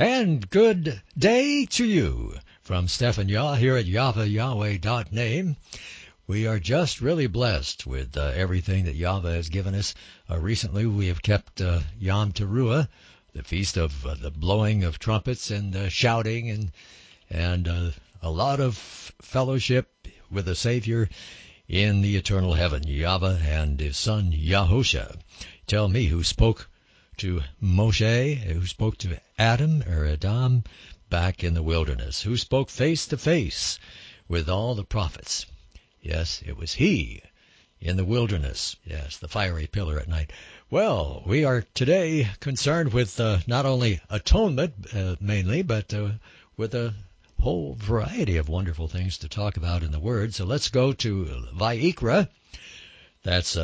And good day to you from Stephen Yah here at YahwehYahweh.name. We are just really blessed with everything that Yahweh has given us. Recently we have kept Yom Teruah, the feast of the blowing of trumpets and shouting and a lot of fellowship with the Savior in the eternal heaven, Yahweh and his son Yahusha. Tell me who spoke to Moshe, who spoke to Adam back in the wilderness, who spoke face to face with all the prophets. Yes, it was he in the wilderness. Yes, the fiery pillar at night. Well, we are today concerned with not only atonement mainly, but with a whole variety of wonderful things to talk about in the Word. So let's go to Vayikra. That's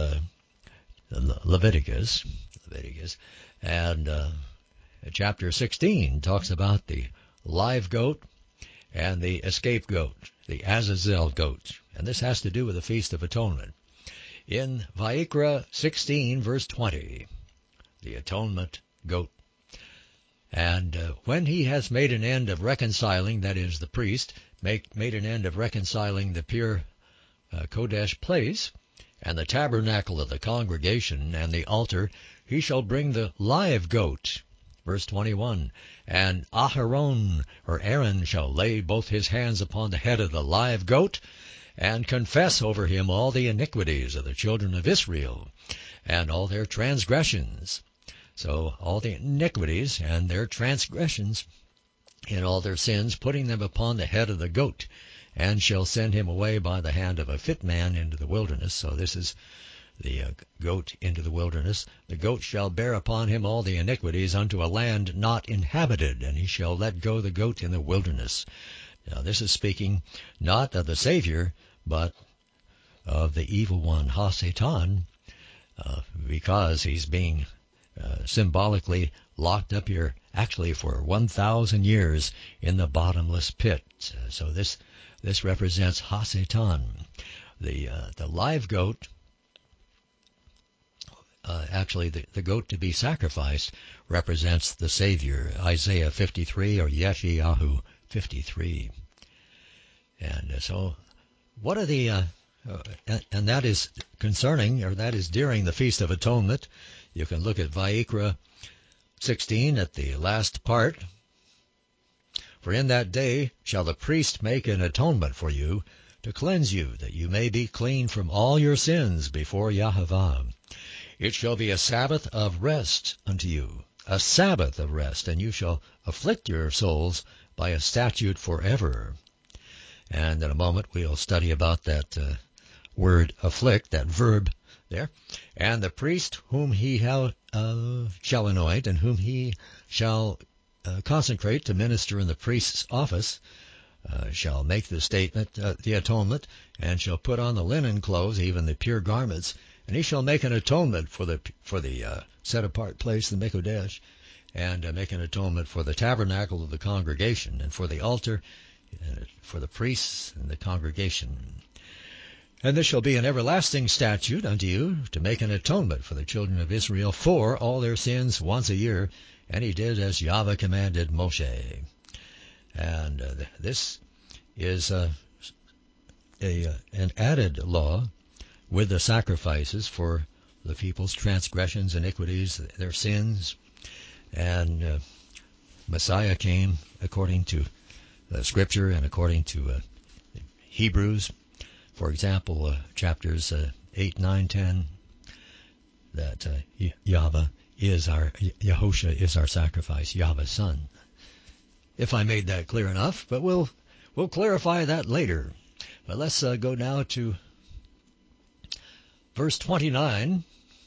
Leviticus. And chapter 16 talks about the live goat and the escape goat, the Azazel goat. And this has to do with the Feast of Atonement. In Vayikra 16, verse 20, the atonement goat. And when he has made an end of reconciling, that is, the priest, made an end of reconciling the pure Kodesh place, and the tabernacle of the congregation, and the altar, he shall bring the live goat. Verse 21, and Aaron shall lay both his hands upon the head of the live goat, and confess over him all the iniquities of the children of Israel, and all their transgressions. So all the iniquities and their transgressions and all their sins, putting them upon the head of the goat, and shall send him away by the hand of a fit man into the wilderness. So this is the goat into the wilderness. The goat shall bear upon him all the iniquities unto a land not inhabited, and he shall let go the goat in the wilderness. Now this is speaking not of the Savior, but of the evil one, Ha-Satan, because he's being symbolically locked up here actually for 1,000 years in the bottomless pit. So this represents Ha-Satan. The live goat, actually the goat to be sacrificed, represents the Savior, Isaiah 53 or Yeshayahu 53. And so what are the, and that is concerning, or that is during the Feast of Atonement. You can look at Vayikra 16 at the last part. For in that day shall the priest make an atonement for you to cleanse you, that you may be clean from all your sins before Yahavah. It shall be a Sabbath of rest unto you, a Sabbath of rest, and you shall afflict your souls by a statute forever. And in a moment we'll study about that word afflict, that verb there. And the priest whom he shall anoint, and whom he shall consecrate to minister in the priest's office, shall make the statement, the atonement, and shall put on the linen clothes, even the pure garments, and he shall make an atonement for the set apart place, the Mikodesh, and make an atonement for the tabernacle of the congregation, and for the altar, for the priests and the congregation. And this shall be an everlasting statute unto you, to make an atonement for the children of Israel for all their sins once a year. And he did as Yahweh commanded Moshe. And this is an added law with the sacrifices for the people's transgressions, iniquities, their sins. And Messiah came according to Scripture and according to Hebrews. For example, chapters 8, 9, 10, that Yahusha is our sacrifice, Yahweh's Son. If I made that clear enough, but we'll clarify that later. But let's go now to verse 29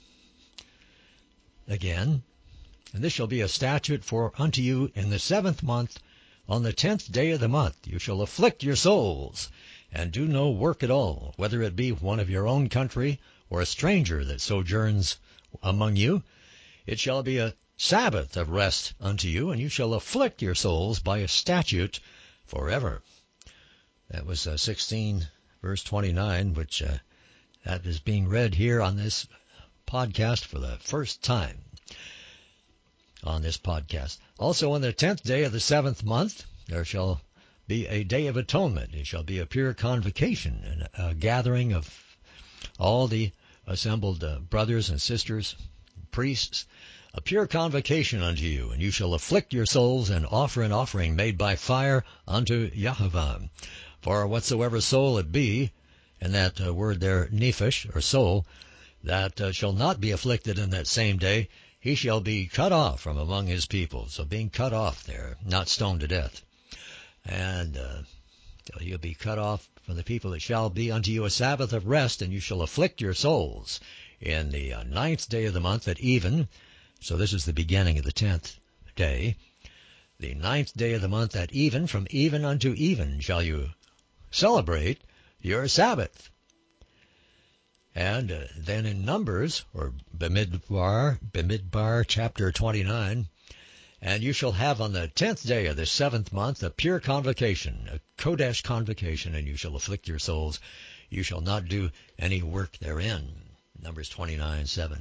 again. And this shall be a statute for unto you in the 7th month, on the 10th day of the month. You shall afflict your souls, and do no work at all, whether it be one of your own country, or a stranger that sojourns among you. It shall be a Sabbath of rest unto you, and you shall afflict your souls by a statute forever. That was 16, verse 29, which that is being read here on this podcast for the first time. on this podcast. Also, on the 10th day of the 7th month, there shall be a day of atonement. It shall be a pure convocation, and a gathering of all the assembled brothers and sisters, priests, a pure convocation unto you, and you shall afflict your souls and offer an offering made by fire unto Yahovah. For whatsoever soul it be, and that word there, nephesh, or soul, that shall not be afflicted in that same day, he shall be cut off from among his people. So being cut off there, not stoned to death. And you'll be cut off from the people. It shall be unto you a Sabbath of rest, and you shall afflict your souls in the 9th day of the month at even. So this is the beginning of the 10th day. The 9th day of the month at even, from even unto even shall you celebrate your Sabbath. And then in Numbers, or Bamidbar, chapter 29, and you shall have on the 10th day of the 7th month a pure convocation, a Kodesh convocation, and you shall afflict your souls. You shall not do any work therein. Numbers 29:7.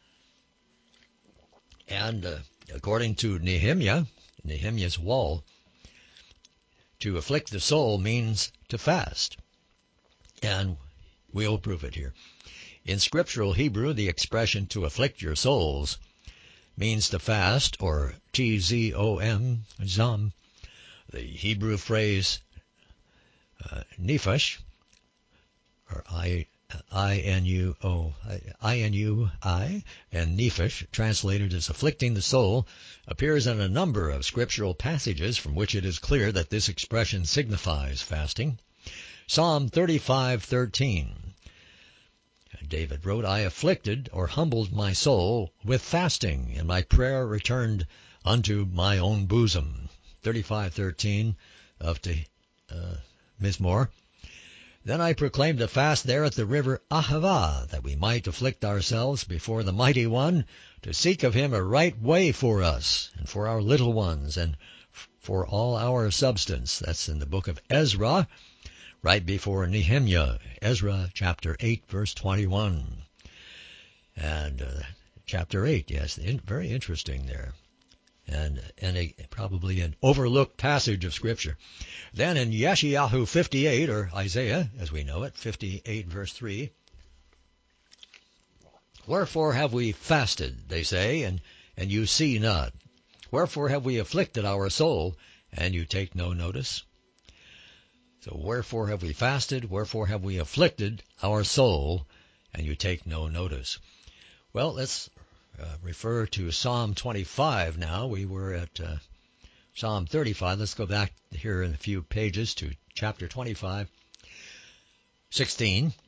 And according to Nehemiah's wall, to afflict the soul means to fast. And we'll prove it here. In scriptural Hebrew, the expression to afflict your souls means to fast, or tzom, zom. The Hebrew phrase nephesh, or I-N-U-I, and nephesh, translated as afflicting the soul, appears in a number of scriptural passages from which it is clear that this expression signifies fasting. Psalm 35:13. David wrote, I afflicted or humbled my soul with fasting, and my prayer returned unto my own bosom. 35:13 of Mizmor. Then I proclaimed a fast there at the river Ahava, that we might afflict ourselves before the Mighty One, to seek of him a right way for us, and for our little ones, and for all our substance. That's in the book of Ezra, right before Nehemiah, Ezra chapter 8, verse 21. And chapter 8, yes, very interesting there. And probably an overlooked passage of Scripture. Then in Yeshayahu 58, or Isaiah, as we know it, 58, verse 3, wherefore have we fasted, they say, and you see not? Wherefore have we afflicted our soul, and you take no notice? So wherefore have we fasted? Wherefore have we afflicted our soul? And you take no notice. Well, let's refer to Psalm 25 now. We were at Psalm 35. Let's go back here in a few pages to chapter 25, 16.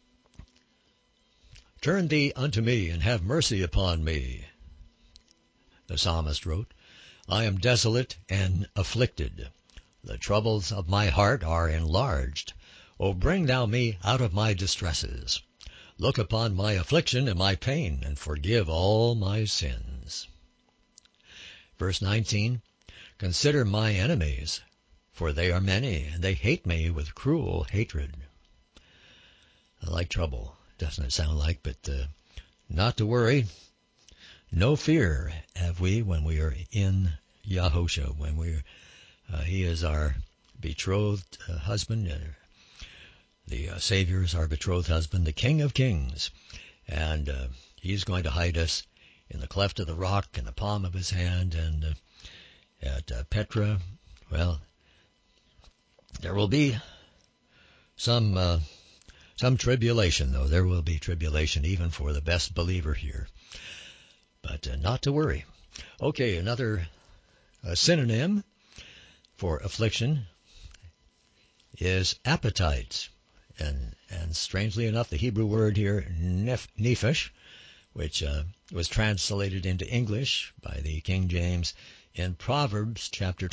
Turn thee unto me, and have mercy upon me, the psalmist wrote. I am desolate and afflicted. The troubles of my heart are enlarged. O bring thou me out of my distresses. Look upon my affliction and my pain, and forgive all my sins. Verse 19, consider my enemies, for they are many, and they hate me with cruel hatred. I like trouble, doesn't it sound like? But not to worry. No fear have we when we are in Yahusha, when we're he is our betrothed husband. The Savior is our betrothed husband, the King of Kings. And he's going to hide us in the cleft of the rock, in the palm of his hand. And at Petra, well, there will be some tribulation, though. There will be tribulation even for the best believer here. But not to worry. Okay, another synonym for affliction is appetite. And strangely enough, the Hebrew word here, nephesh, which was translated into English by the King James in Proverbs chapter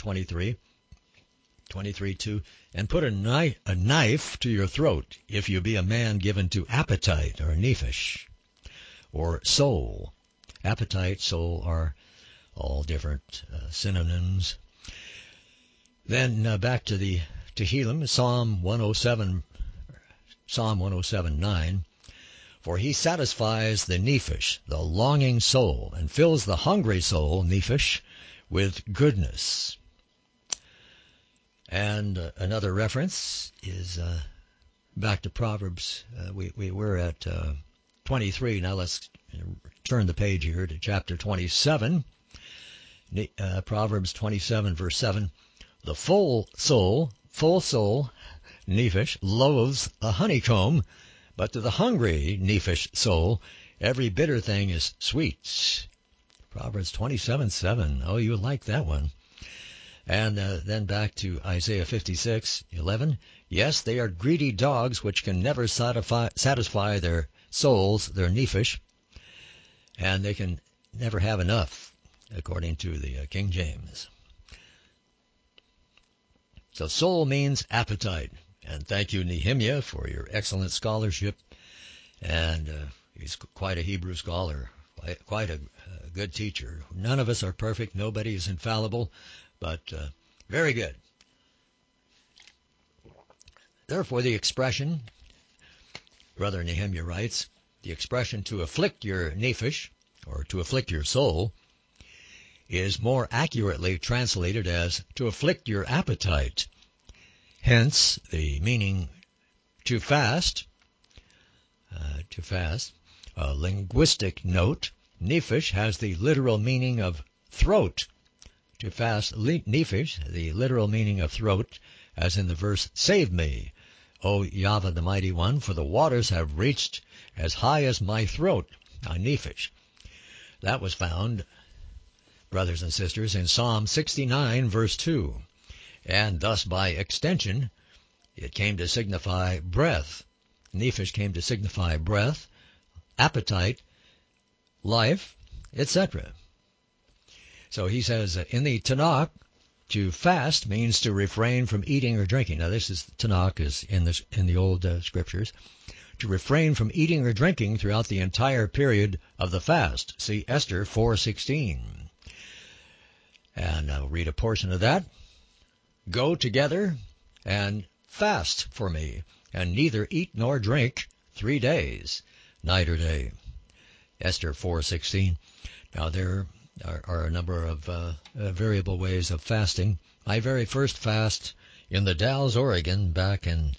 23:2, and put a knife to your throat if you be a man given to appetite, or nephesh, or soul. Appetite, soul are all different synonyms. Then back to the Tehillim, Psalm 107:9. For he satisfies the nephesh, the longing soul, and fills the hungry soul, nephesh, with goodness. And another reference is back to Proverbs. We were at 23. Now let's turn the page here to chapter 27. Proverbs 27, verse 7. The full soul, nephesh, loathes a honeycomb, but to the hungry, nephesh soul, every bitter thing is sweet. Proverbs 27:7. Oh, you like that one. And then back to Isaiah 56:11. Yes, they are greedy dogs which can never satisfy their souls, their nephesh, and they can never have enough, according to the King James. So soul means appetite. And thank you, Nehemiah, for your excellent scholarship. And he's quite a Hebrew scholar, quite a good teacher. None of us are perfect. Nobody is infallible, but very good. Therefore, the expression, Brother Nehemiah writes, the expression to afflict your nephesh, or to afflict your soul, is more accurately translated as to afflict your appetite. Hence, the meaning to fast. A linguistic note, nephesh has the literal meaning of throat. To fast, nephesh, the literal meaning of throat, as in the verse, save me, O Yahweh the Mighty One, for the waters have reached as high as my throat, nephesh. That was found, brothers and sisters, in Psalm 69, verse 2. And thus, by extension, it came to signify breath. Nephesh came to signify breath, appetite, life, etc. So he says, in the Tanakh, to fast means to refrain from eating or drinking. Now, this is Tanakh is in the old scriptures. To refrain from eating or drinking throughout the entire period of the fast. See Esther 4:16. And I'll read a portion of that. Go together and fast for me, and neither eat nor drink 3 days, night or day. Esther 4:16. Now there are a number of variable ways of fasting. My very first fast in the Dalles, Oregon, back in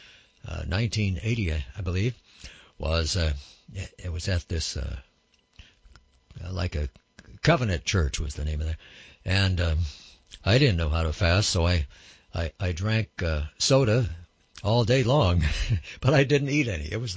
1980, I believe, was it was at this like a Covenant Church was the name of that, and I didn't know how to fast, so I drank soda all day long, but I didn't eat any. It was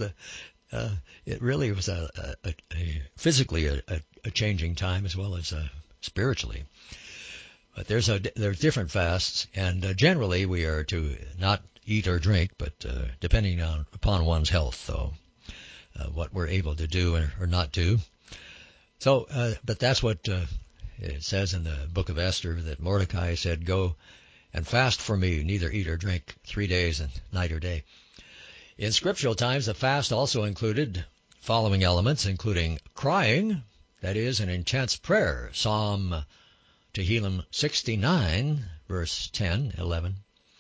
it really was a physically a changing time as well as spiritually. But there's different fasts, and generally we are to not eat or drink, but depending upon one's health, though, what we're able to do or not do. So, but that's what it says in the book of Esther, that Mordecai said, go and fast for me, neither eat or drink 3 days and night or day. In scriptural times, the fast also included following elements, including crying, that is, an intense prayer. Psalm Tehillim 69, verse 10, 11.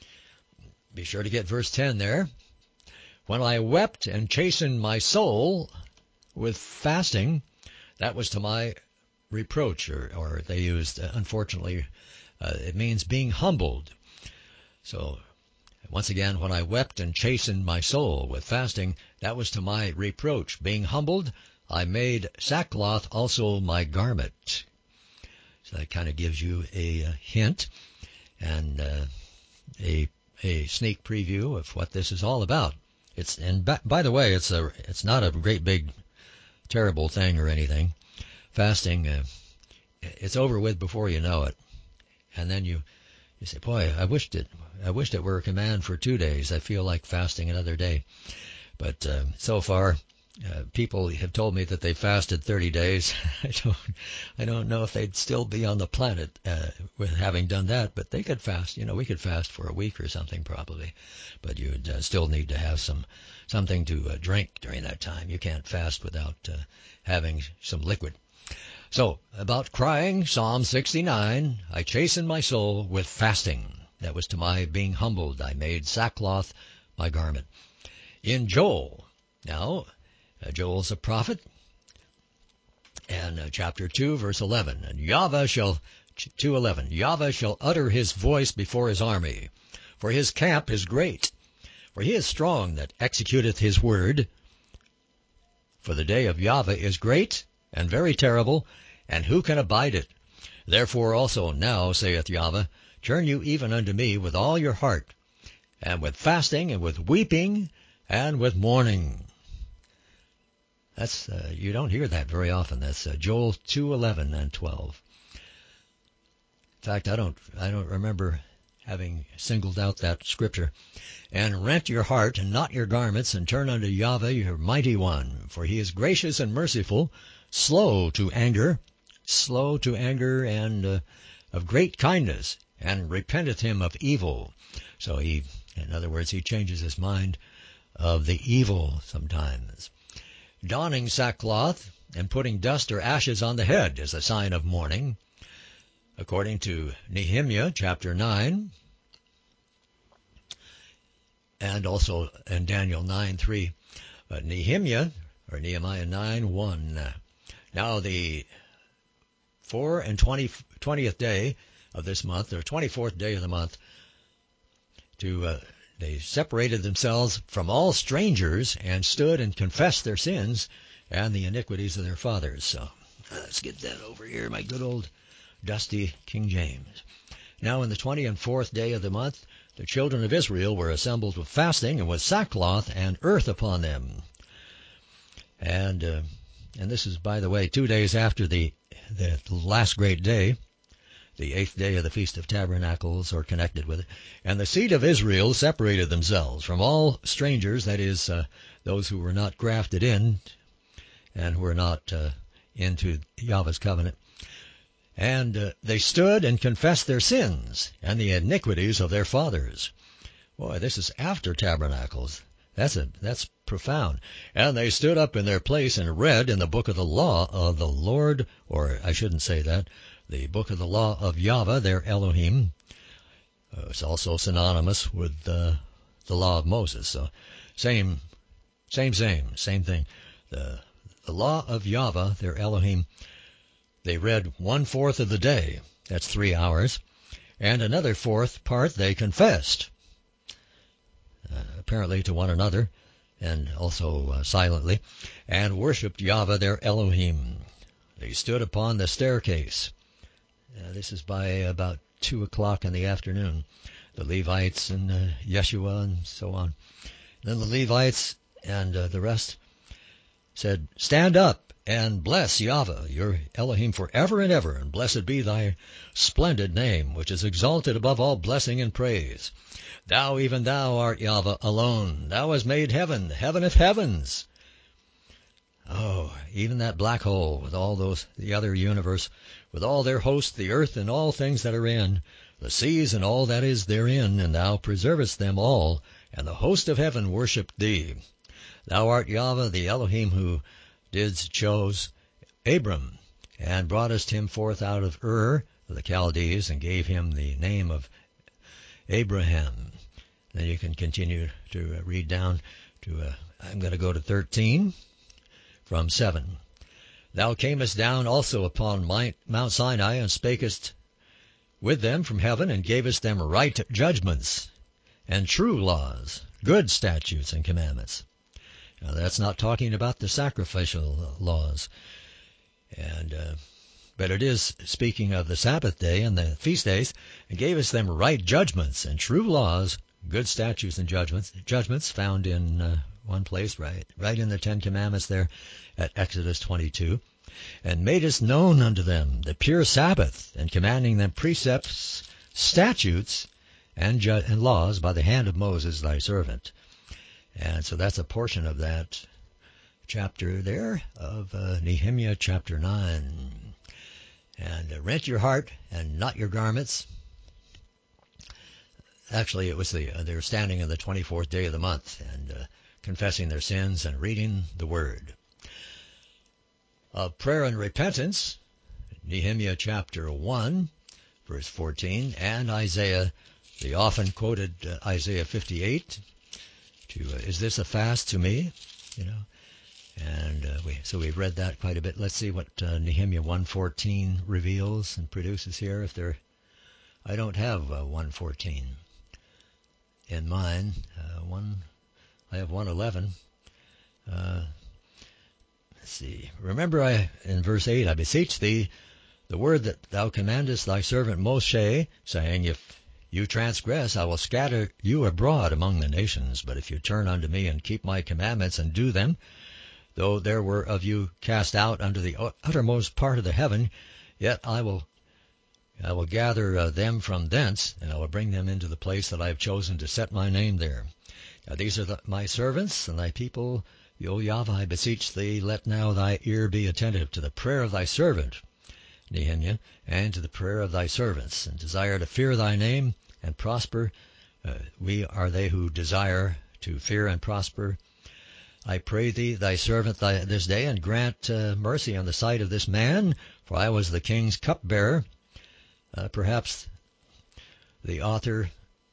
Be sure to get verse 10 there. When I wept and chastened my soul with fasting, that was to my reproach, or they used, unfortunately, it means being humbled. So, once again, when I wept and chastened my soul with fasting, that was to my reproach. Being humbled, I made sackcloth also my garment. So that kind of gives you a hint and a sneak preview of what this is all about. By the way, it's not a great big terrible thing or anything. Fasting, it's over with before you know it, and then you say, "Boy, I wished it were a command for 2 days. I feel like fasting another day." But so far, people have told me that they fasted 30 days. I don't know if they'd still be on the planet with having done that, but they could fast. We could fast for a week or something probably, but you'd still need to have something to drink during that time. You can't fast without having some liquid. So, about crying, Psalm 69, I chastened my soul with fasting. That was to my being humbled. I made sackcloth my garment. In Joel, now, Joel's a prophet. And chapter 2, verse 11. And Yahweh shall, 2:11, Yahweh shall utter his voice before his army, for his camp is great. For he is strong that executeth his word. For the day of Yahweh is great and very terrible, and who can abide it? Therefore also now, saith Yahweh, turn you even unto me with all your heart, and with fasting, and with weeping, and with mourning. That's you don't hear that very often. That's Joel 2:11 and 12. In fact, I don't remember having singled out that scripture. And rent your heart and not your garments, and turn unto Yahweh your mighty one, for he is gracious and merciful, slow to anger, and of great kindness, and repenteth him of evil. So in other words, he changes his mind of the evil sometimes. Donning sackcloth and putting dust or ashes on the head is a sign of mourning, according to Nehemiah chapter 9, and also in Daniel 9:3. But Nehemiah 9:1. Now the 20th day of this month, or 24th day of the month, they separated themselves from all strangers and stood and confessed their sins and the iniquities of their fathers. So let's get that over here, my good old dusty King James. Now in the 24th day of the month, the children of Israel were assembled with fasting and with sackcloth and earth upon them. And this is, by the way, 2 days after the last great day, the 8th day of the Feast of Tabernacles, or connected with it. And the seed of Israel separated themselves from all strangers, that is, those who were not grafted in and were not into Yahweh's covenant. And they stood and confessed their sins and the iniquities of their fathers. Boy, this is after Tabernacles. That's profound. And they stood up in their place and read in the book of the law of the Lord, or I shouldn't say that, the book of the law of Yahweh, their Elohim. It's also synonymous with the law of Moses. So same thing. The law of Yahweh, their Elohim, they read 1/4 of the day. That's 3 hours. And another fourth part they confessed, apparently to one another, and also silently, and worshipped Yahweh, their Elohim. They stood upon the staircase. This is by about 2 o'clock in the afternoon. The Levites and Yeshua and so on. Then the Levites and the rest said, "Stand up and bless Yahweh, your Elohim, forever and ever, and blessed be thy splendid name, which is exalted above all blessing and praise. Thou, even thou, art Yahweh alone. Thou hast made heaven, the heaven of heavens." Oh, even that black hole with all the other universe, with all their hosts, the earth and all things that are in, the seas and all that is therein, and thou preservest them all, and the host of heaven worshipped thee. Thou art Yahweh, the Elohim, who didst chose Abram, and broughtest him forth out of Ur of the Chaldees, and gave him the name of Abraham. Then you can continue to read down to, I'm going to go to 13 from 7. Thou camest down also upon Mount Sinai, and spakest with them from heaven, and gavest them right judgments, and true laws, good statutes and commandments. Now that's not talking about the sacrificial laws, but it is speaking of the Sabbath day and the feast days, and gavest them right judgments and true laws, good statutes and judgments found in one place, right in the Ten Commandments there at Exodus 22, and madest known unto them the pure Sabbath, and commanding them precepts, statutes, and laws by the hand of Moses thy servant. And so that's a portion of that chapter there of Nehemiah chapter 9. And rent your heart and not your garments. Actually, it was they were standing on the 24th day of the month and confessing their sins and reading the word. Of prayer and repentance, Nehemiah chapter 1, verse 14, and Isaiah, the often quoted Isaiah 58, is this a fast to me? And we've read that quite a bit. Let's see what Nehemiah 1:14 reveals and produces here. I don't have 1:14 in mine. I have 1:11. Let's see. Remember, in verse 8, I beseech thee, the word that thou commandest thy servant Moshe, saying, if you transgress, I will scatter you abroad among the nations. But if you turn unto me and keep my commandments and do them, though there were of you cast out unto the uttermost part of the heaven, yet I will gather them from thence, and I will bring them into the place that I have chosen to set my name there. Now these are my servants and thy people. O Yahweh, I beseech thee, let now thy ear be attentive to the prayer of thy servant Nehemiah, and to the prayer of thy servants, and desire to fear thy name and prosper. We are they who desire to fear and prosper. I pray thee, thy servant, this day, and grant mercy on the sight of this man, for I was the king's cupbearer. Perhaps the author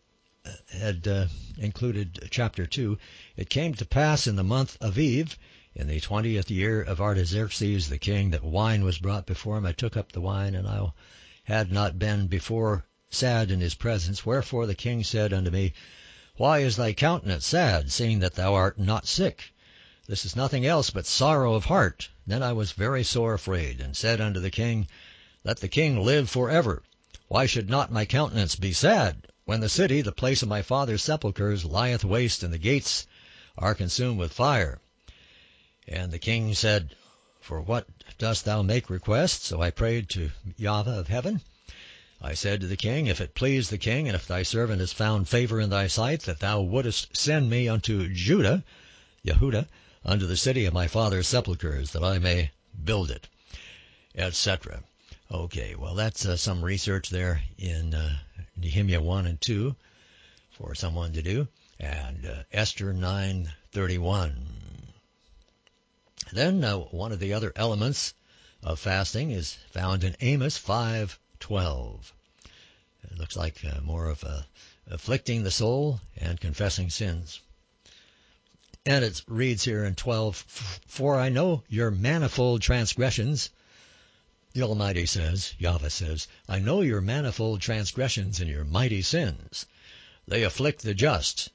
had included chapter 2. It came to pass in the month Aviv, in the 20th year of Artaxerxes the king, that wine was brought before him. I took up the wine, and I had not been before sad in his presence. Wherefore the king said unto me, why is thy countenance sad, seeing that thou art not sick? This is nothing else but sorrow of heart. Then I was very sore afraid, and said unto the king, let the king live forever. Why should not my countenance be sad, when the city, the place of my father's sepulchres, lieth waste, and the gates are consumed with fire? And the king said, for what dost thou make request? So I prayed to Yahweh of heaven. I said to the king, if it please the king, and if thy servant has found favor in thy sight, that thou wouldest send me unto Yehudah, unto the city of my father's sepulchres, that I may build it, etc. Okay, well, that's some research there in Nehemiah 1 and 2 for someone to do, and Esther 9:31. Then one of the other elements of fasting is found in Amos 5:12. It looks like more of afflicting the soul and confessing sins. And it reads here in 12, for I know your manifold transgressions. The Almighty says, Yahweh says, I know your manifold transgressions and your mighty sins. They afflict the just.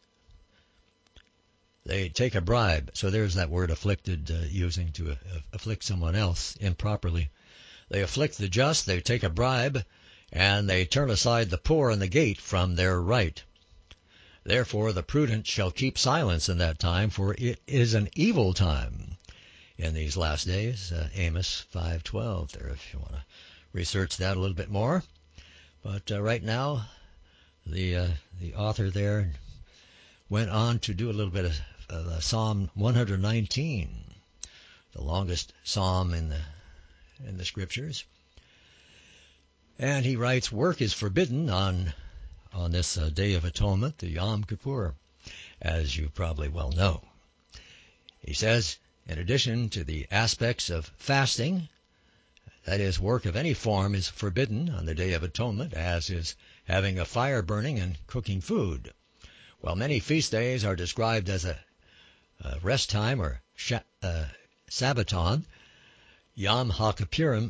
They take a bribe. So there's that word afflicted, using to afflict someone else improperly. They afflict the just, they take a bribe, and they turn aside the poor and the gate from their right. Therefore the prudent shall keep silence in that time, for it is an evil time in these last days. Amos 5:12 there, if you want to research that a little bit more. But right now, the author there went on to do a little bit of Psalm 119, the longest psalm in the scriptures. And he writes, work is forbidden on this Day of Atonement, the Yom Kippur, as you probably well know. He says, in addition to the aspects of fasting, that is, work of any form is forbidden on the Day of Atonement, as is having a fire burning and cooking food. While many feast days are described as a rest time or Sabbaton, Yom HaKippurim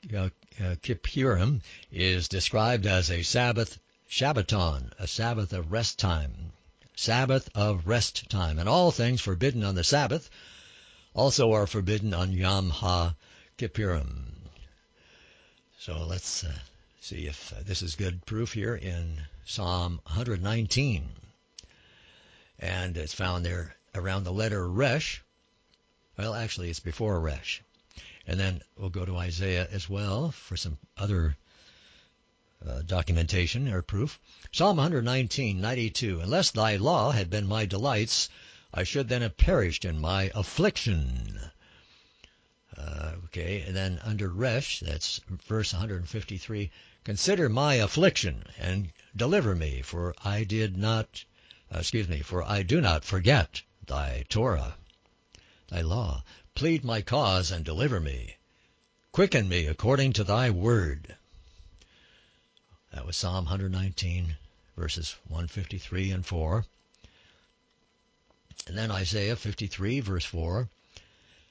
is described as a Sabbath Shabbaton, a Sabbath of rest time. Sabbath of rest time. And all things forbidden on the Sabbath also are forbidden on Yom HaKippurim. So let's see if this is good proof here in Psalm 119. And it's found there around the letter Resh. Well, actually, it's before Resh. And then we'll go to Isaiah as well for some other documentation or proof. Psalm 119:92. Unless thy law had been my delights, I should then have perished in my affliction. Okay, and then under Resh, that's verse 153. Consider my affliction and deliver me, for I do not forget thy Torah, thy law. Plead my cause and deliver me. Quicken me according to thy word. That was Psalm 119, verses 153 and 4. And then Isaiah 53, verse 4.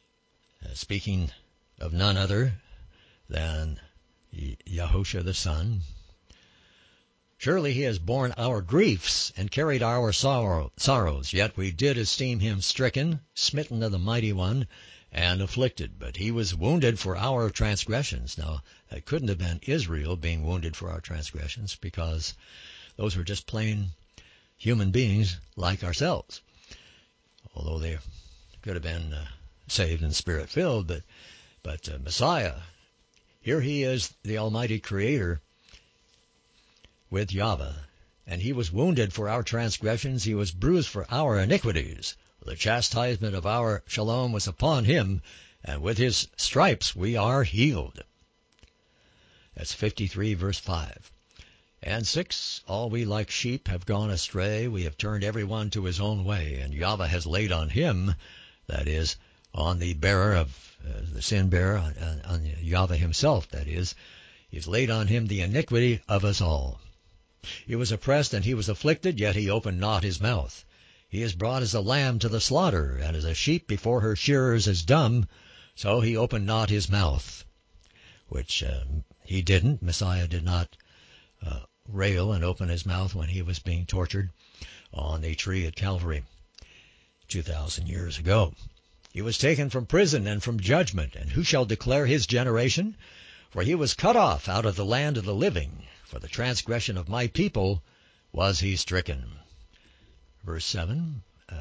speaking of none other than Yahushua the Son. Surely he has borne our griefs and carried our sorrows, yet we did esteem him stricken, smitten of the Mighty One, and afflicted. But he was wounded for our transgressions. Now, it couldn't have been Israel being wounded for our transgressions, because those were just plain human beings like ourselves. Although they could have been saved and Spirit-filled, but Messiah, here he is, the Almighty Creator, with Yahweh, and he was wounded for our transgressions, he was bruised for our iniquities. The chastisement of our shalom was upon him, and with his stripes we are healed. That's 53 verse 5. And 6, all we like sheep have gone astray, we have turned every one to his own way, and Yahweh has laid on him, that is, on the bearer of the sin bearer, on Yahweh himself, that is, he's laid on him the iniquity of us all. He was oppressed and he was afflicted, yet he opened not his mouth. He is brought as a lamb to the slaughter, and as a sheep before her shearers is dumb, so he opened not his mouth. Which he didn't. Messiah did not rail and open his mouth when he was being tortured on the tree at Calvary 2,000 years ago. He was taken from prison and from judgment, and who shall declare his generation? For he was cut off out of the land of the living. For the transgression of my people was he stricken. Verse 7,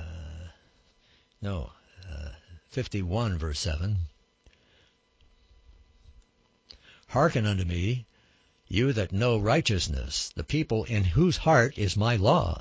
51 verse 7. Hearken unto me, you that know righteousness, the people in whose heart is my law.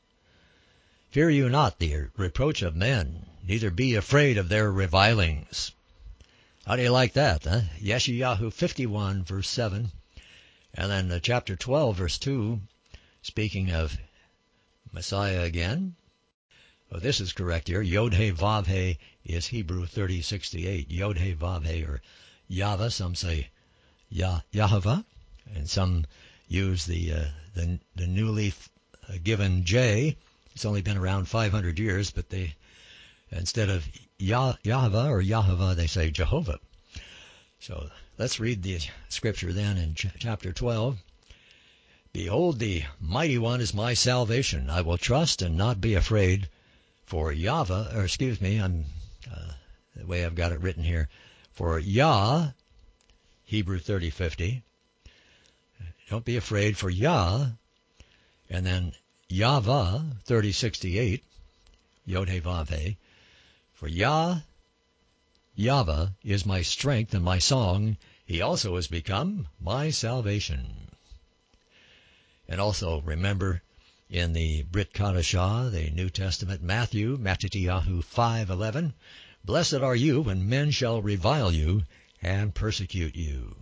Fear you not the reproach of men, neither be afraid of their revilings. How do you like that, huh? Yeshayahu 51 verse 7. And then chapter 12 verse 2, speaking of Messiah again. Oh, this is correct here. Yod-He Vav-He is Hebrew 3068. Yod-He Vav-He, or Yahweh, some say Yahweh, and some use the newly given J. It's only been around 500 years, but they, instead of Yahweh or Yahweh, they say Jehovah. So let's read the scripture then in chapter 12. Behold, the Mighty One is my salvation. I will trust and not be afraid. For Yahweh, or excuse me, the way I've got it written here. For Yah, Hebrew 3050. Don't be afraid, for Yah, and then Yahweh 3068, Yod-He Vav-He. For Yah, Yahweh is my strength and my song. He also has become my salvation. And also remember in the Brit Kadashah, the New Testament, Matthew, Mattityahu 5:11, blessed are you when men shall revile you and persecute you.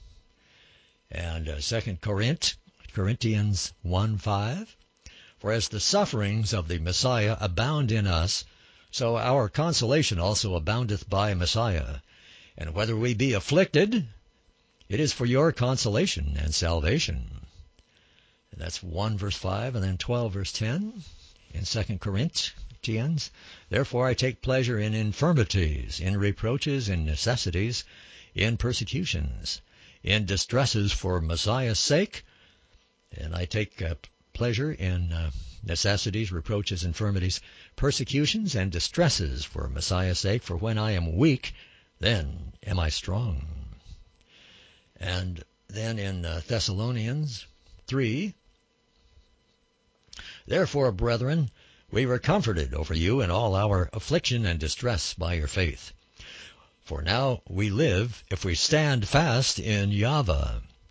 And 2 Corinthians 1:5, for as the sufferings of the Messiah abound in us, so our consolation also aboundeth by Messiah. And whether we be afflicted, it is for your consolation and salvation. And that's 1 verse 5, and then 12 verse 10 in 2 Corinthians. Therefore I take pleasure in infirmities, in reproaches, in necessities, in persecutions, in distresses for Messiah's sake. And I take pleasure in necessities, reproaches, infirmities, persecutions, and distresses for Messiah's sake. For when I am weak, then am I strong. And then in Thessalonians 3, therefore, brethren, we were comforted over you in all our affliction and distress by your faith. For now we live if we stand fast in Yahweh.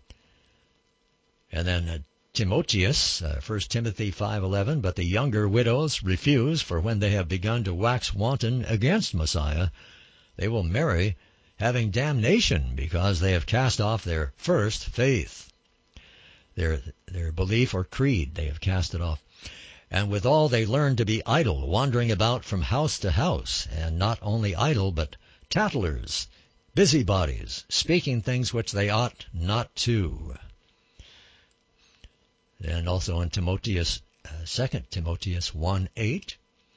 And then Timotheus, 1 Timothy 5:11, but the younger widows refuse, for when they have begun to wax wanton against Messiah, they will marry, having damnation, because they have cast off their first faith. Their belief or creed, they have cast it off. And withal they learn to be idle, wandering about from house to house, and not only idle, but tattlers, busybodies, speaking things which they ought not to. And also in Timotheus, 2 Timotheus 1:8,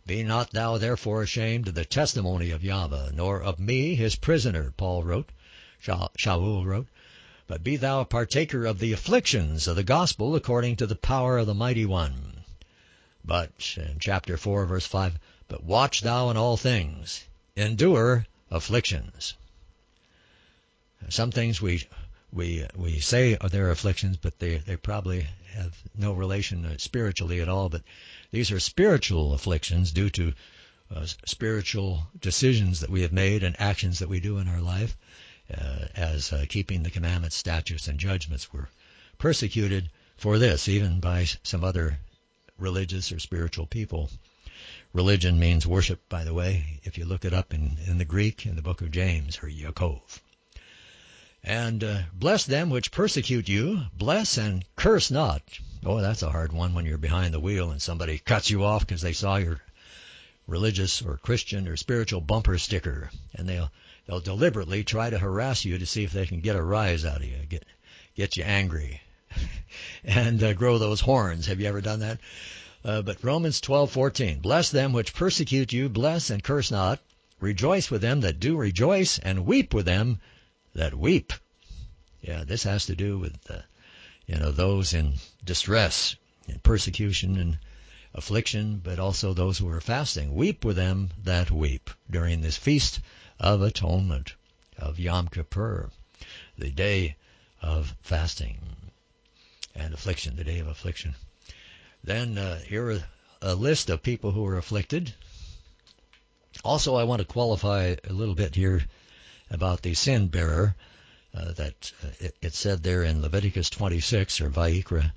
Be not thou therefore ashamed of the testimony of Yahweh, nor of me his prisoner, Shaul wrote, but be thou a partaker of the afflictions of the gospel according to the power of the mighty one. But, in chapter 4, verse 5, but watch thou in all things, endure afflictions. Some things we say are their afflictions, but they probably have no relation spiritually at all. But these are spiritual afflictions due to spiritual decisions that we have made and actions that we do in our life as keeping the commandments, statutes, and judgments. We're persecuted for this, even by some other religious or spiritual people. Religion means worship, by the way, if you look it up in the Greek in the book of James, or Yaakov. And bless them which persecute you, bless and curse not. Oh, that's a hard one when you're behind the wheel and somebody cuts you off because they saw your religious or Christian or spiritual bumper sticker, and they'll deliberately try to harass you to see if they can get a rise out of you, get you angry, and grow those horns. Have you ever done that? But Romans 12:14, bless them which persecute you, bless and curse not. Rejoice with them that do rejoice, and weep with them that weep. Yeah, this has to do with those in distress, in persecution and affliction, but also those who are fasting. Weep with them that weep during this feast of atonement, of Yom Kippur, the day of fasting and affliction, the day of affliction. Then here are a list of people who are afflicted. Also, I want to qualify a little bit here about the sin bearer that it said there in Leviticus 26 or Vayikra,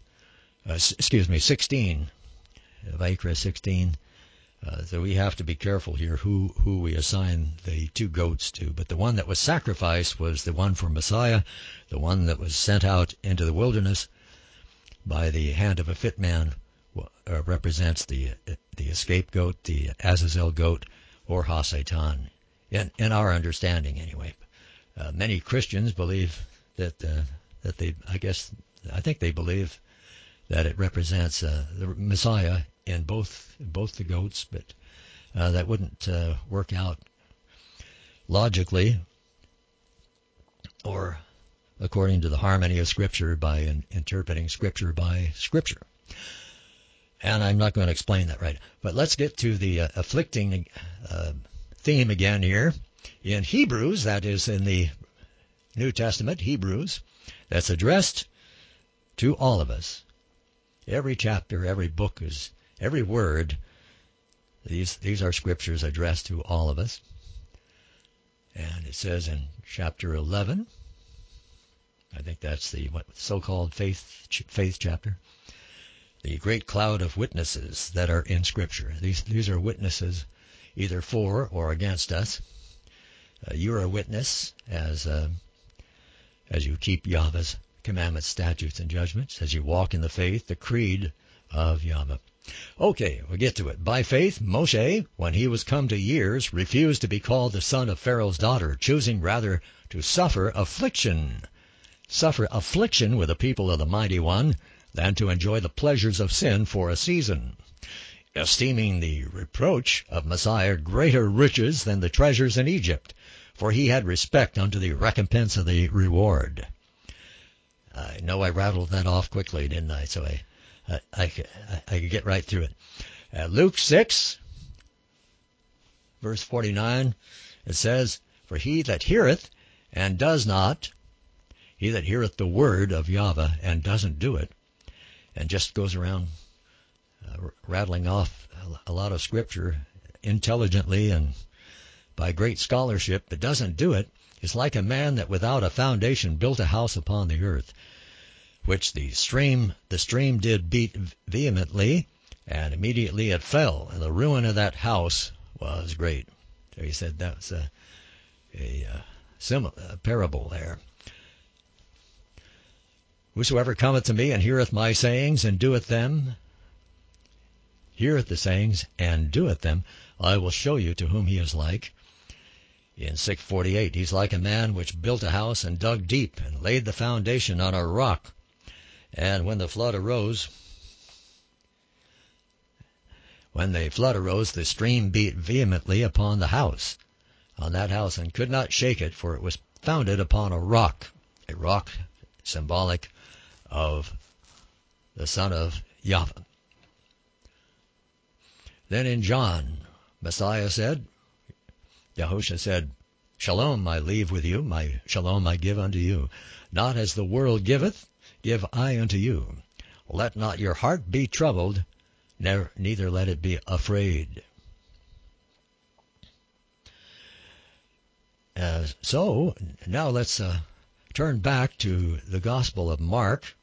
16, Vayikra 16. So we have to be careful here who we assign the two goats to. But the one that was sacrificed was the one for Messiah, the one that was sent out into the wilderness by the hand of a fit man represents the escape goat, the Azazel goat, or Hasatan, in our understanding anyway. Many Christians believe that I think they believe that it represents the Messiah in both the goats, but that wouldn't work out logically or according to the harmony of Scripture by interpreting Scripture by Scripture. And I'm not going to explain that right. But let's get to the afflicting theme again here. In Hebrews, that is in the New Testament, Hebrews, that's addressed to all of us. Every chapter, every book, every word, these are scriptures addressed to all of us. And it says in chapter 11, I think that's the so-called faith chapter, the great cloud of witnesses that are in Scripture. These are witnesses either for or against us. You're a witness as you keep Yahweh's commandments, statutes, and judgments, as you walk in the faith, the creed of Yahweh. Okay, we'll get to it. By faith, Moshe, when he was come to years, refused to be called the son of Pharaoh's daughter, choosing rather to suffer affliction with the people of the Mighty One, than to enjoy the pleasures of sin for a season, esteeming the reproach of Messiah greater riches than the treasures in Egypt, for he had respect unto the recompense of the reward. I know I rattled that off quickly, didn't I? So I could get right through it. Luke 6, verse 49, it says, for he that heareth and does not, he that heareth the word of Yahweh and doesn't do it, and just goes around rattling off a lot of Scripture intelligently and by great scholarship, but doesn't do it, is like a man that without a foundation built a house upon the earth, which the stream did beat vehemently, and immediately it fell, and the ruin of that house was great. So he said that was a parable there. Whosoever cometh to me and heareth my sayings and doeth them, heareth the sayings and doeth them, I will show you to whom he is like. In 6:48, he's like a man which built a house and dug deep and laid the foundation on a rock. And when the flood arose, When the flood arose, the stream beat vehemently upon the house, on that house, and could not shake it, for it was founded upon a rock symbolic of the Son of Yahweh. Then in John, Messiah said, Yahushua said, Shalom I leave with you, my shalom I give unto you. Not as the world giveth, give I unto you. Let not your heart be troubled, neither let it be afraid. So now let's turn back to the Gospel of Mark,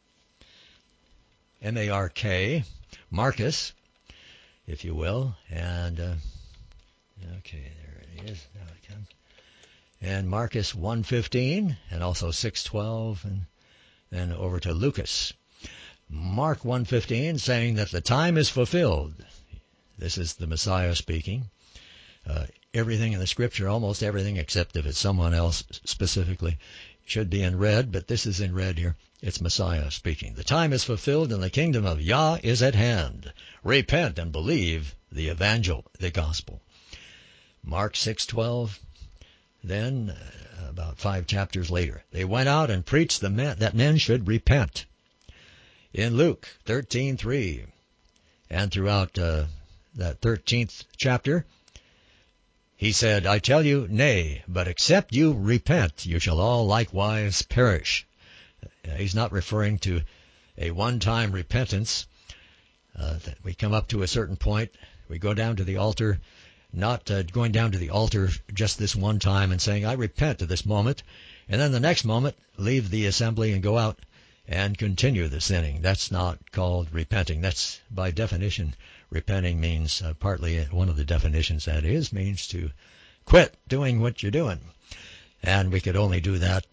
M-A-R-K, Marcus, if you will. And, okay, there it is. Now it comes. And Marcus 1:15, and also 6:12, and then over to Lucas. Mark 1:15, saying that the time is fulfilled. This is the Messiah speaking. Everything in the Scripture, almost everything, except if it's someone else specifically, should be in red, but this is in red here. It's Messiah speaking. The time is fulfilled and the kingdom of Yah is at hand. Repent and believe the evangel, the gospel. Mark 6:12. Then, about 5 chapters later, they went out and preached that men should repent. In Luke 13:3, and throughout that 13th chapter, he said, I tell you, nay, but except you repent, you shall all likewise perish. He's not referring to a one-time repentance. That we come up to a certain point, we go down to the altar, not going down to the altar just this one time and saying, I repent at this moment, and then the next moment leave the assembly and go out and continue the sinning. That's not called repenting. That's, by definition, repenting means, partly one of the definitions that is, means to quit doing what you're doing. And we could only do that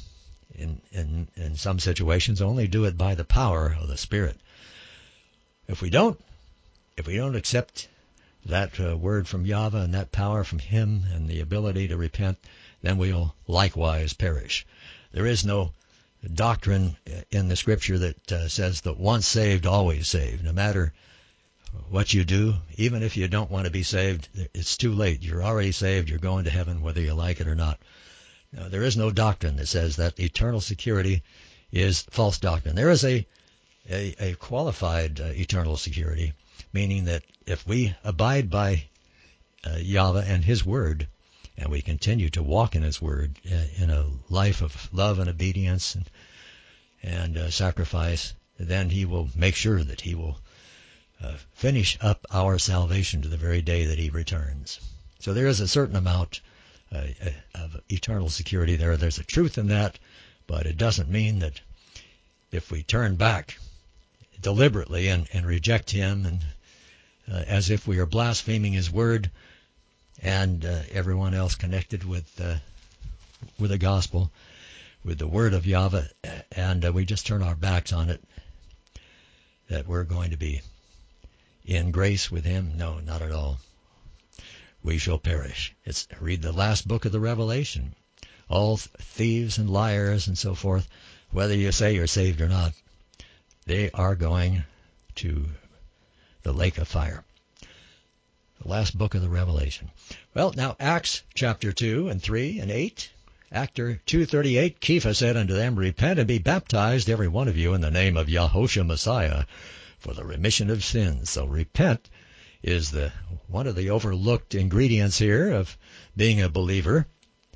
in some situations, only do it by the power of the Spirit. If we don't accept that word from Yahweh and that power from Him and the ability to repent, then we'll likewise perish. There is no doctrine in the Scripture that says that once saved, always saved. No matter what you do, even if you don't want to be saved, it's too late. You're already saved. You're going to heaven whether you like it or not. Now, there is no doctrine that says that eternal security is false doctrine. There is a qualified eternal security, meaning that if we abide by Yahweh and His Word, and we continue to walk in His Word in a life of love and obedience and sacrifice, then He will make sure that He will finish up our salvation to the very day that He returns. So there is a certain amount of eternal security there. There's a truth in that, but it doesn't mean that if we turn back deliberately and reject Him, and as if we are blaspheming His Word and everyone else connected with the gospel, with the Word of Yahweh, and we just turn our backs on it, that we're going to be in grace with Him? No, not at all. We shall perish. Read the last book of the Revelation. All thieves and liars and so forth, whether you say you're saved or not, they are going to the lake of fire. The last book of the Revelation. Well, now Acts chapter 2 and 3 and 8. Acts 2:38, Kepha said unto them, Repent and be baptized, every one of you, in the name of Yahushua Messiah, for the remission of sins. So repent is one of the overlooked ingredients here of being a believer.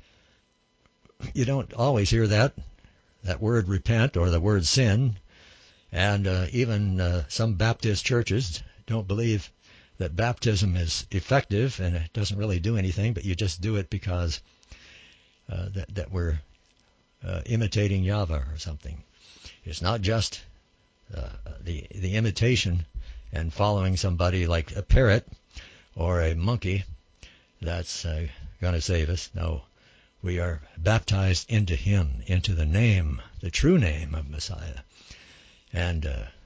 You don't always hear that word repent or the word sin. And even some Baptist churches don't believe that baptism is effective and it doesn't really do anything, but you just do it because that we're imitating Yahweh or something. It's not just the imitation and following somebody like a parrot or a monkey that's going to save us. No, we are baptized into Him, into the name, the true name of Messiah. And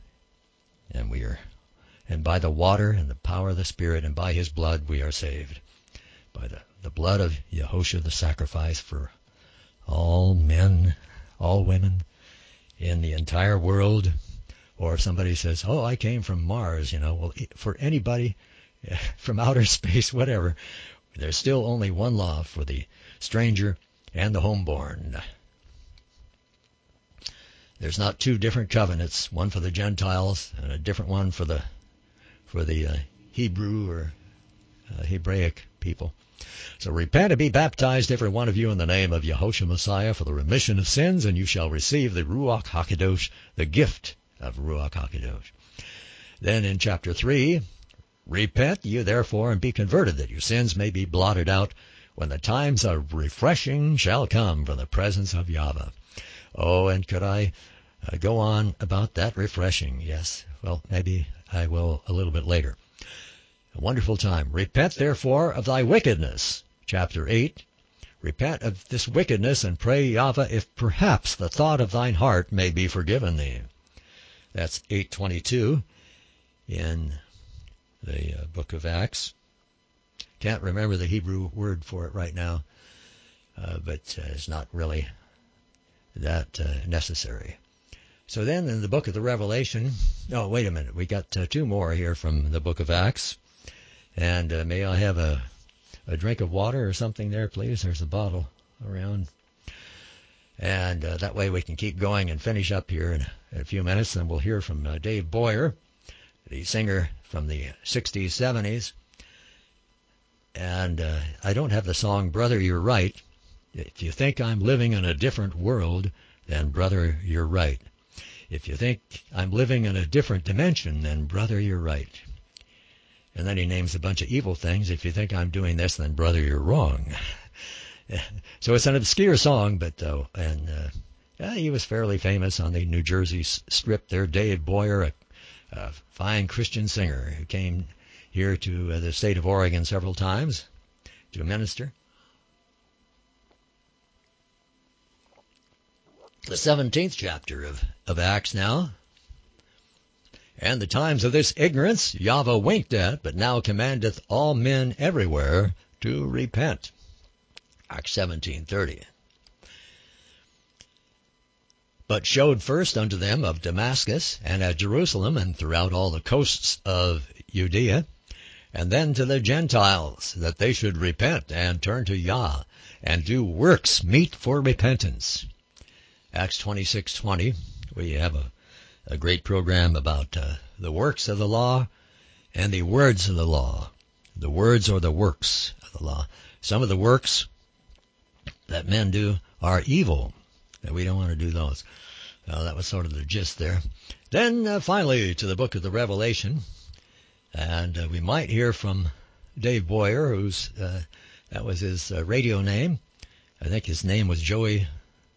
by the water and the power of the Spirit and by His blood we are saved. By the blood of Yahushua, the sacrifice for all men, all women in the entire world. Or if somebody says, oh, I came from Mars, well, for anybody from outer space, whatever. There's still only one law for the stranger and the homeborn. There's not two different covenants, one for the Gentiles and a different one for the Hebrew or Hebraic people. So repent and be baptized, every one of you, in the name of Yahushua Messiah for the remission of sins, and you shall receive the Ruach HaKadosh, the gift of Ruach HaKadosh. Then in chapter 3, repent you therefore and be converted, that your sins may be blotted out, when the times of refreshing shall come from the presence of Yahweh. Oh, and could I go on about that refreshing? Yes. Well, maybe I will a little bit later. A wonderful time. Repent therefore of thy wickedness. Chapter 8. Repent of this wickedness and pray Yahweh, if perhaps the thought of thine heart may be forgiven thee. That's 8:22 in the book of Acts. Can't remember the Hebrew word for it right now, but it's not really that necessary. So then in the book of the Revelation, oh, wait a minute, we got two more here from the book of Acts. And may I have a drink of water or something there, please? There's a bottle around. And that way we can keep going and finish up here in a few minutes. And we'll hear from Dave Boyer, the singer from the 60s, 70s. And I don't have the song, Brother, You're Right. If you think I'm living in a different world, then brother, you're right. If you think I'm living in a different dimension, then brother, you're right. And then he names a bunch of evil things. If you think I'm doing this, then brother, you're wrong. So it's an obscure song, but he was fairly famous on the New Jersey Strip there. Dave Boyer, a fine Christian singer who came here to the state of Oregon several times to minister. The 17th chapter of Acts now. And the times of this ignorance Yahweh winked at, but now commandeth all men everywhere to repent. Acts 17:30. But showed first unto them of Damascus, and at Jerusalem, and throughout all the coasts of Judea, and then to the Gentiles, that they should repent and turn to Yah, and do works meet for repentance. Acts 26:20. We have a great program about the works of the law and the words of the law. The words or the works of the law. Some of the works that men do are evil, and we don't want to do those. That was sort of the gist there. Then finally to the book of the Revelation, and we might hear from Dave Boyer, who's that was his radio name. I think his name was Joey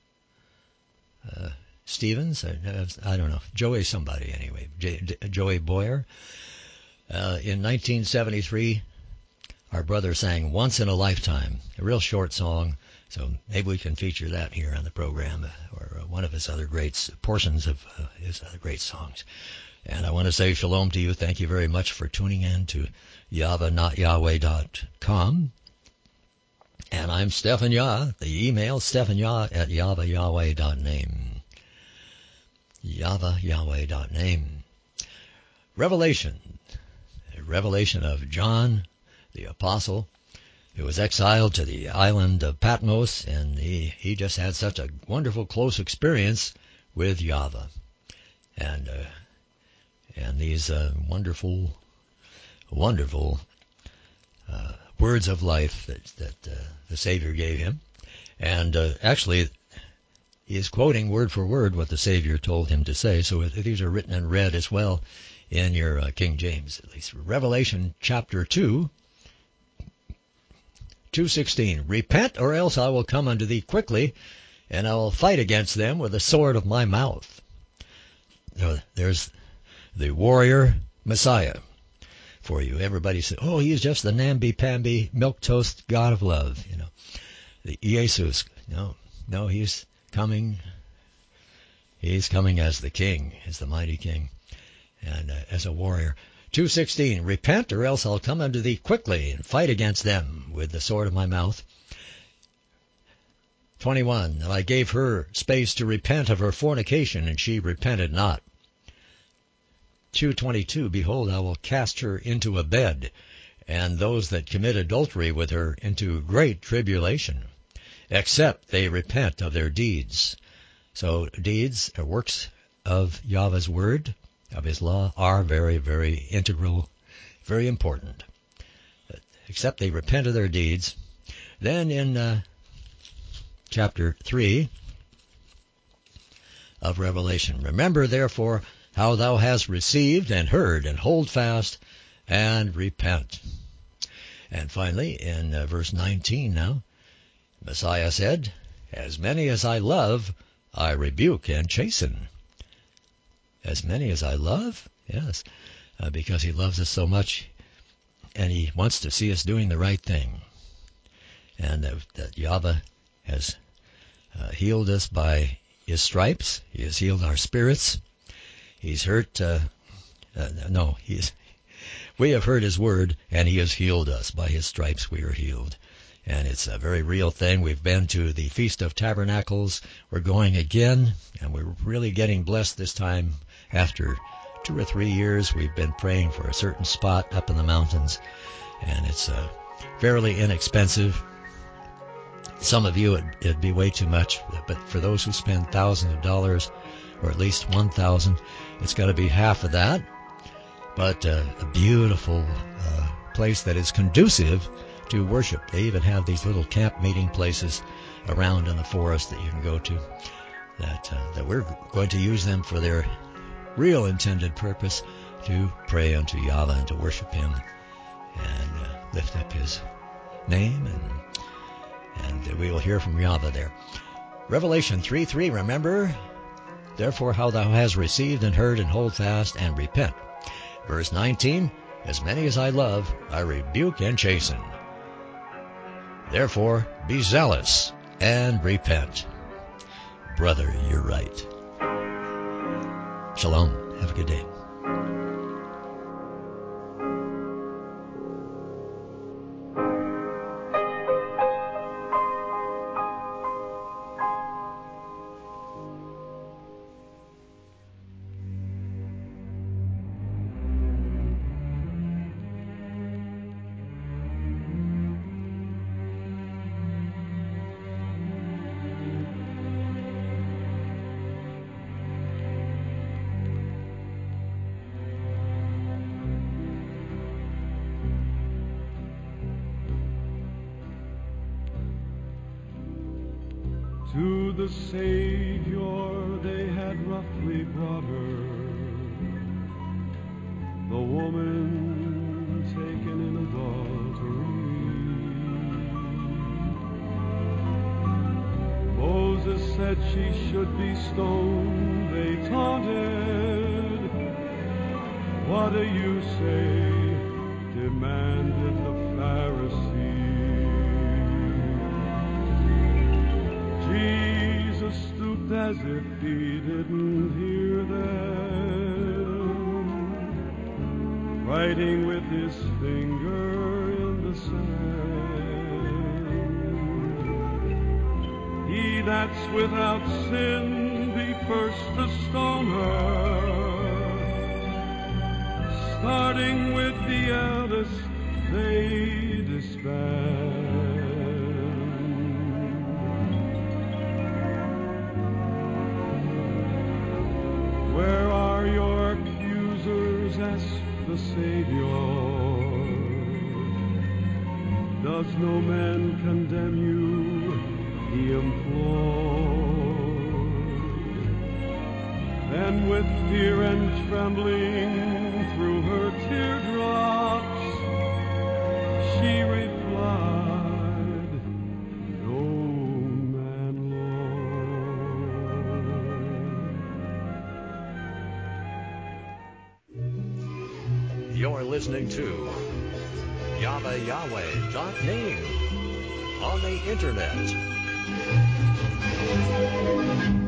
Stevens, I don't know, Joey somebody anyway, Joey Boyer. In 1973, our brother sang Once in a Lifetime, a real short song, so maybe we can feature that here on the program, or one of his other portions of his other great songs. And I want to say shalom to you. Thank you very much for tuning in to YahwehNotYahweh.com. And I'm Stephan Yah. The email, StephanYah@YahwehYahweh.name. YahwehYahweh.name. Revelation. A revelation of John, the apostle, who was exiled to the island of Patmos, and he just had such a wonderful close experience with Yahweh. And these wonderful words of life that the Savior gave him. And actually, he is quoting word for word what the Savior told him to say. So these are written and read as well in your King James, at least. Revelation chapter 2, 2:16. Repent, or else I will come unto thee quickly, and I will fight against them with the sword of my mouth. So there's the warrior Messiah for you. Everybody said, oh, he's just the namby-pamby, milquetoast God of love, the Jesus. No, he's coming. He's coming as the king, as the mighty king, and as a warrior. 2:16, repent, or else I'll come unto thee quickly and fight against them with the sword of my mouth. 21, and I gave her space to repent of her fornication, and she repented not. 2:22, behold, I will cast her into a bed, and those that commit adultery with her into great tribulation, except they repent of their deeds. So deeds, or works of Yahweh's word, of his law, are very, very integral, very important. Except they repent of their deeds. Then in chapter 3 of Revelation, remember therefore how thou hast received and heard, and hold fast and repent. And finally, in verse 19 now, Messiah said, as many as I love, I rebuke and chasten. As many as I love? Yes, because he loves us so much, and he wants to see us doing the right thing. And that Yahweh has healed us by his stripes. He has healed our spirits. He's hurt, we have heard his word, and he has healed us. By his stripes we are healed. And it's a very real thing. We've been to the Feast of Tabernacles. We're going again, and we're really getting blessed this time. After 2 or 3 years, we've been praying for a certain spot up in the mountains, and it's fairly inexpensive. Some of you, it'd be way too much, but for those who spend thousands of dollars, or at least 1,000, it's got to be half of that. But a beautiful place that is conducive to worship. They even have these little camp meeting places around in the forest that you can go to, that we're going to use them for their real intended purpose, to pray unto Yahweh and to worship him and lift up his name, and we will hear from Yahweh there. Revelation 3:3, remember therefore how thou hast received and heard, and hold fast and repent. Verse 19, as many as I love, I rebuke and chasten. Therefore be zealous and repent. Brother, you're right. Shalom. Have a good day. To the Savior they had roughly brought her, the woman taken in adultery. Moses said she should be stoned, they taunted. What do you say? Demanded the Pharisee. Jesus stooped as if he didn't hear them, writing with his finger in the sand. He that's without sin be first to stone her, starting with the eldest they disband. Where are your accusers? Asked the Savior. Does no man condemn you? He implored. Then with fear and trembling through her teardrops, she replied, No man, Lord. You're listening to YahwehYahweh.name on the internet.